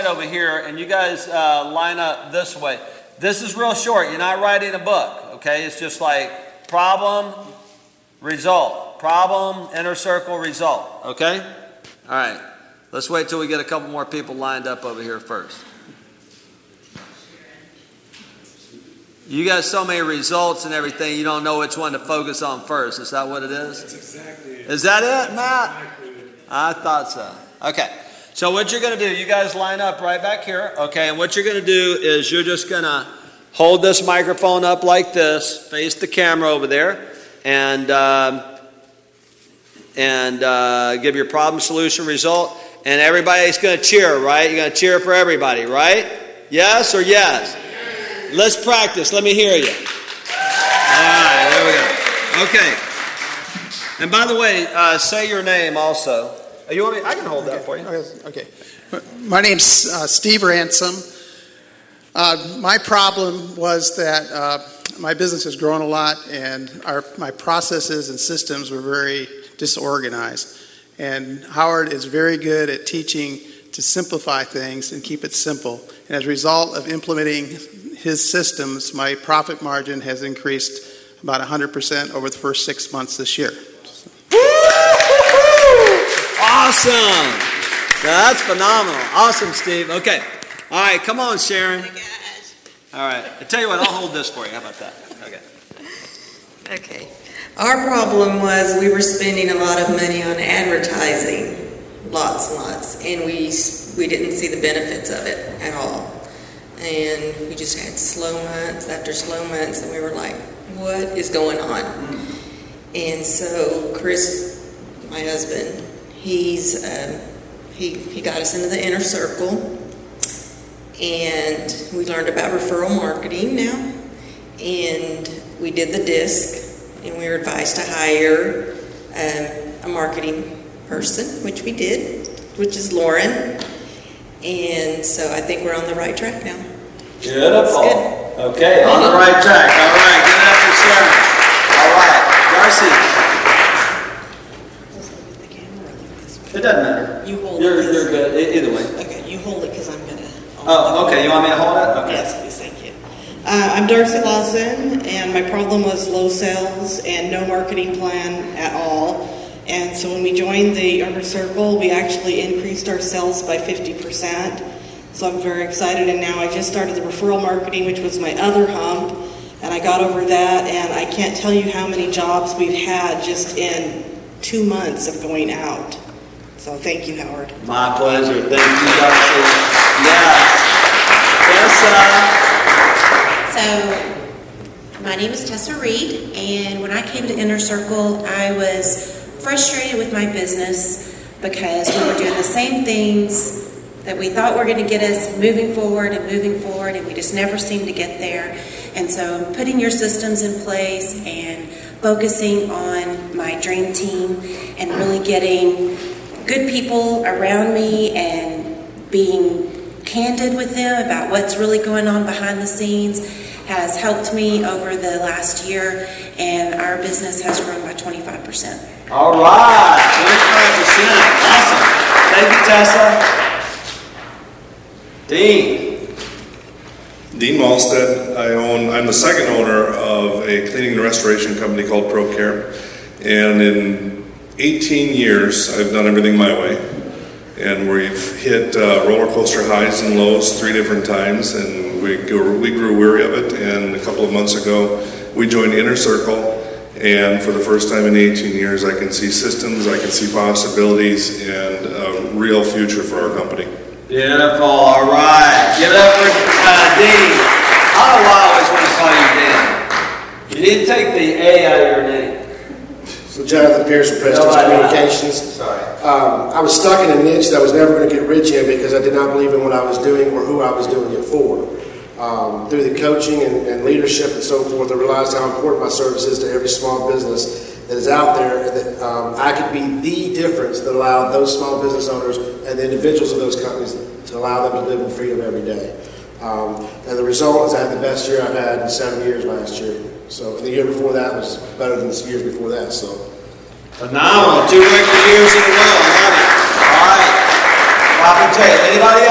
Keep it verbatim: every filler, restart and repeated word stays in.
over here, and you guys uh, line up this way. This is real short. You're not writing a book, okay? It's just like problem, result. Problem, inner circle, result, okay? All right. Let's wait till we get a couple more people lined up over here first. You got so many results and everything, you don't know which one to focus on first. Is that what it is? That's exactly it. Is that it, That's Matt? Exactly it. I thought so. Okay. So what you're going to do, you guys line up right back here, okay? And what you're going to do is you're just going to hold this microphone up like this, face the camera over there, and um, and uh, give your problem, solution, result. And everybody's going to cheer, right? You're going to cheer for everybody, right? Yes or yes? Let's practice. Let me hear you. All right, there we go. Okay. And by the way, uh, say your name also. You want me? I can hold that for you. Okay. My name's uh, Steve Ransom. Uh, my problem was that uh, my business has grown a lot, and our my processes and systems were very disorganized. And Howard is very good at teaching to simplify things and keep it simple. And as a result of implementing his systems, my profit margin has increased about one hundred percent over the first six months this year. Awesome. That's phenomenal. Awesome, Steve. Okay. All right, come on, Sharon. Oh my gosh. All right. I tell you what, I'll hold this for you. How about that? Okay. Okay. Our problem was we were spending a lot of money on advertising, lots and lots, and we we didn't see the benefits of it at all. And we just had slow months after slow months, and we were like, what is going on? And so Chris, my husband, he's um, he he got us into the inner circle, and we learned about referral marketing now, and we did the disc. And we were advised to hire um, a marketing person, which we did, which is Lauren. And so I think we're on the right track now. Beautiful. Good. Okay, on the right track. All right, get it up for Sharon. All right, Darcy. Just look at the camera or look this way. It doesn't matter. You hold you're, it. You're good. E- either way. Okay, you hold it because I'm going to. Oh, okay. You want me to hold it? Okay. Yes, please, thank you. Uh, I'm Darcy Lawson, and my problem was low sales and no marketing plan at all. And so when we joined the Inner Circle, we actually increased our sales by fifty percent. So I'm very excited, and now I just started the referral marketing, which was my other hump, and I got over that, and I can't tell you how many jobs we've had just in two months of going out. So thank you, Howard. My pleasure. Thank you, Darcy. Yes. Tessa. So, my name is Tessa Reed, and when I came to Inner Circle, I was frustrated with my business because we were doing the same things that we thought were going to get us moving forward and moving forward, and we just never seemed to get there. And so, putting your systems in place and focusing on my dream team and really getting good people around me and being candid with them about what's really going on behind the scenes has helped me over the last year, and our business has grown by twenty-five percent. All right, twenty-five percent. Awesome. Thank you, Tessa. Dean. Dean Malstead. I own, I'm the second owner of a cleaning and restoration company called ProCare. And in eighteen years, I've done everything my way. And we've hit uh, roller coaster highs and lows three different times, and we grew, we grew weary of it. And a couple of months ago, we joined Inner Circle, and for the first time in eighteen years, I can see systems, I can see possibilities, and a real future for our company. Beautiful. All right. Give it up for uh, Dean. I don't know why I always want to call you Dean. You didn't take the A out of your name. So Jonathan Pierce from Prestige No, Communications. Sorry. Um, I was stuck in a niche that I was never going to get rich in because I did not believe in what I was doing or who I was doing it for. Um, through the coaching and, and leadership and so forth, I realized how important my service is to every small business that is out there, and that um, I could be the difference that allowed those small business owners and the individuals of those companies to allow them to live in freedom every day. Um, and the result is I had the best year I've had in seven years last year. So and the year before that was better than the years before that. So phenomenal. Two record years in a row. I love it. All right. Robert J. Anybody else?